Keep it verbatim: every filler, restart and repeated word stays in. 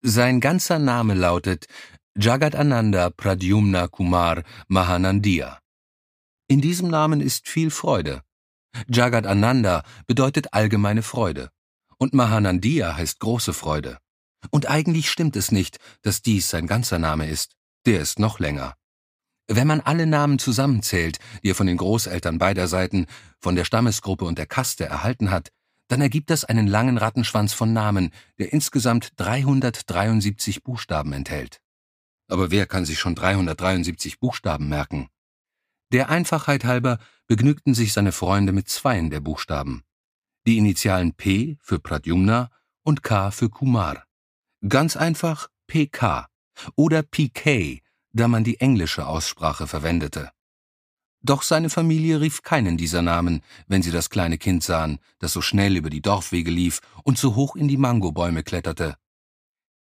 Sein ganzer Name lautet Jagadananda Pradyumna Kumar Mahanandiya. In diesem Namen ist viel Freude. Jagadananda bedeutet allgemeine Freude. Und Mahanandiya heißt große Freude. Und eigentlich stimmt es nicht, dass dies sein ganzer Name ist. Der ist noch länger. Wenn man alle Namen zusammenzählt, die er von den Großeltern beider Seiten, von der Stammesgruppe und der Kaste erhalten hat, dann ergibt das einen langen Rattenschwanz von Namen, der insgesamt dreihundertdreiundsiebzig Buchstaben enthält. Aber wer kann sich schon dreihundertdreiundsiebzig Buchstaben merken? Der Einfachheit halber begnügten sich seine Freunde mit zweien der Buchstaben. Die Initialen P für Pradyumna und K für Kumar. Ganz einfach P K oder P K, da man die englische Aussprache verwendete. Doch seine Familie rief keinen dieser Namen, wenn sie das kleine Kind sahen, das so schnell über die Dorfwege lief und so hoch in die Mangobäume kletterte.